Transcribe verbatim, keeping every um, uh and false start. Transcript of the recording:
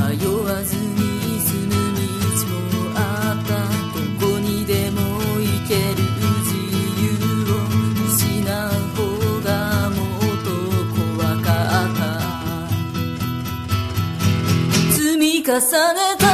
迷わずに進む道もあった。どこにでも行ける自由を失う方がもっと怖かった。積み重ねた